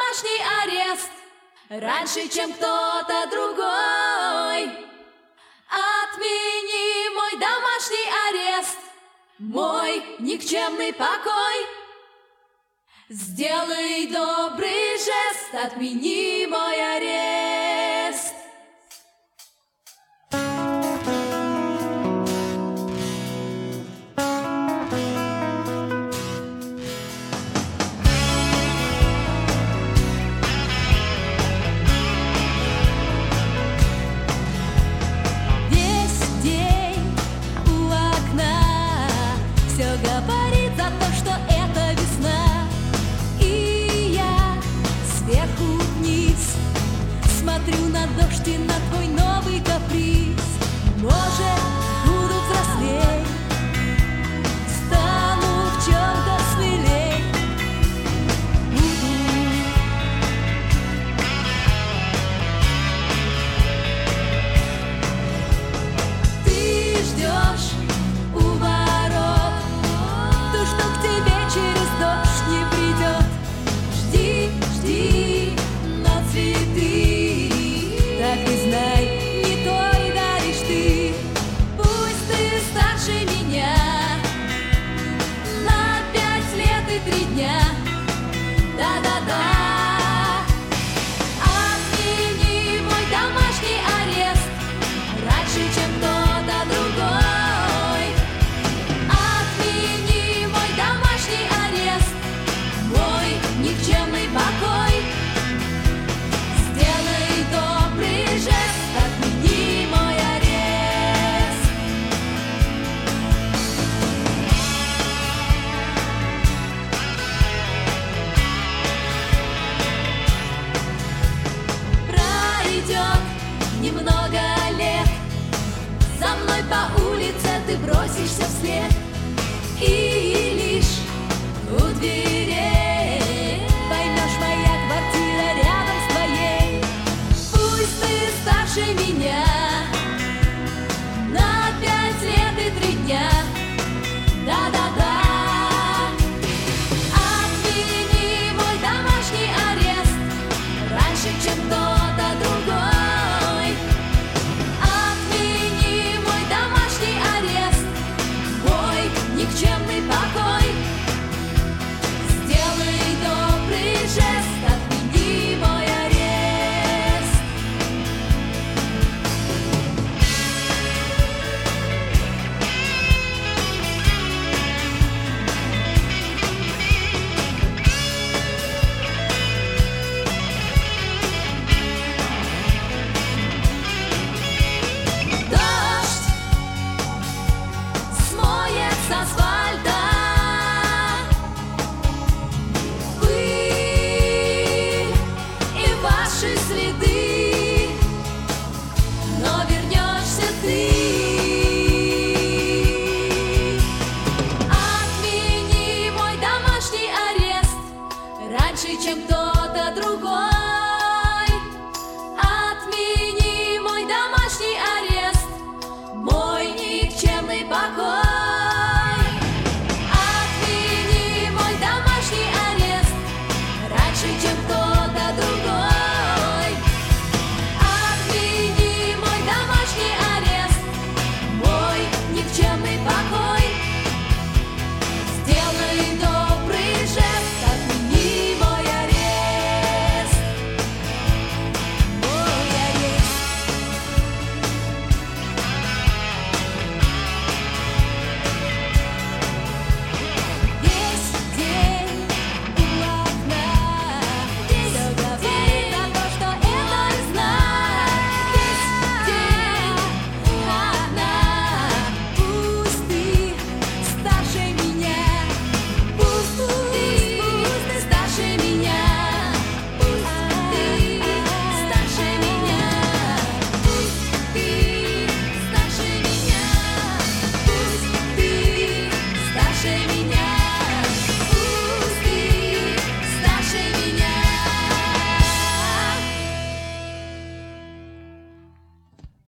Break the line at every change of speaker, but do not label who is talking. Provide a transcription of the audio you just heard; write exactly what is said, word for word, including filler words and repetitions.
домашний арест раньше, чем кто-то другой. Отмени мой домашний арест, мой никчемный покой. Сделай добрый жест, отмени мой арест. Говорит за то, что это весна, и я сверху вниз смотрю на дождь и на твой новый каприз. Может, буду взрослей, стану в чем-то смелей. Ты ждешь у ворот то, что к тебе через дождь не придет. Жди, жди на цветы, так и знай, не то и даришь ты. Пусть ты старше меня на пять лет и три дня. Да-да-да. Отмени мой домашний арест раньше, чем кто-то другой. Отмени мой домашний арест, мой никчемный покой. Сделай добрый жест, отмени мой арест. Пройдет немного лет, за мной по улице ты бросишься вслед, и лишь у дверей поймешь, моя квартира рядом с твоей. Пусть ты старше меня на пять лет и три дня. Да-да-да. Отмени мой домашний арест раньше, чем кто-то другой. Отмени мой домашний арест, мой никчемный покой. Сделай добрый жест, отмени мой арест. Дождь смоет с асфальта пыль и ваши следы, но вернешься ты. Отмени мой домашний арест раньше, чем кто-то другой.